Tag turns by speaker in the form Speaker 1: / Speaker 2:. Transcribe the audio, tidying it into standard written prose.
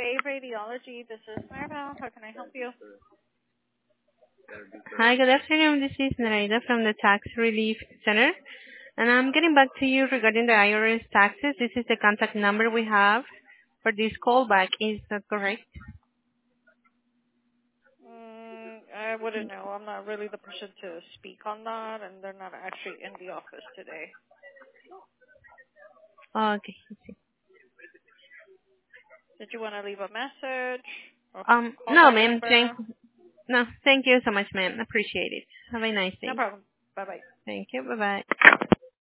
Speaker 1: Ray Radiology. This is Maribel. How can I help you?
Speaker 2: Hi, good afternoon. This is Nareda from the Tax Relief Center, and I'm getting back to you regarding the IRS taxes. This is the contact number we have for this callback. Is that correct?
Speaker 1: I wouldn't know. I'm not really the person to speak on that, and they're not actually in the office today.
Speaker 2: Okay.
Speaker 1: Did you want to leave a message? Or
Speaker 2: No, ma'am. Thank you so much, ma'am. Appreciate it. Have a nice day.
Speaker 1: No problem. Bye-bye.
Speaker 2: Thank you. Bye-bye.